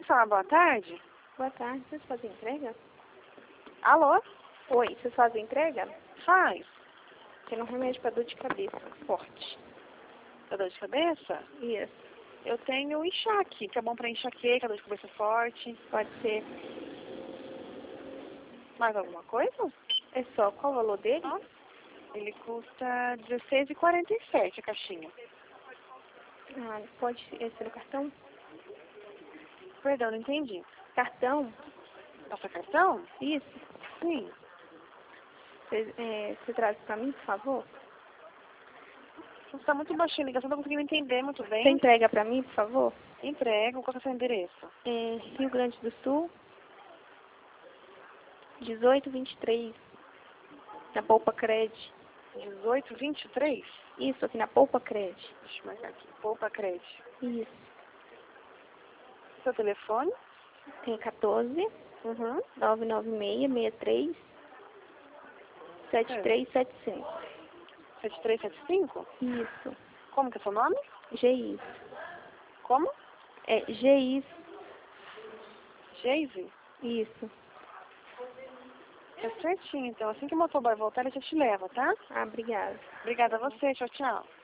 falar boa tarde? Boa tarde, vocês fazem entrega? Alô? Oi, vocês fazem entrega? Faz. Tem um remédio para dor de cabeça forte. Pra dor de cabeça? Isso, Eu tenho enxaque, que é bom pra enxaqueca, dor de cabeça forte. pode ser. Mais alguma coisa? É só, qual o valor dele? Ó, ele custa R$16,47 a caixinha. Ah, pode ser no cartão? Perdão, não entendi. Cartão? Passa cartão? Isso. Sim. Você traz para mim, por favor? Você tá muito baixinho a ligação, não tô conseguindo entender muito Você bem. entrega para mim, por favor? Entrego, qual que é o seu endereço? Rio Grande do Sul, 1823, na Poupa Cred. 1823? Isso, aqui na Poupa Cred. Deixa eu marcar aqui. Poupa Crédito. Isso. Seu telefone? Tem 14 Uhum. 99663 7375. 7375? Isso. Como que é seu nome? GIS. Como? É GIS. Geise? Isso. Tá certinho, então. Assim que o motoboy voltar, ele já te leva, tá? Ah, obrigada. Obrigada a você. Tchau, tchau.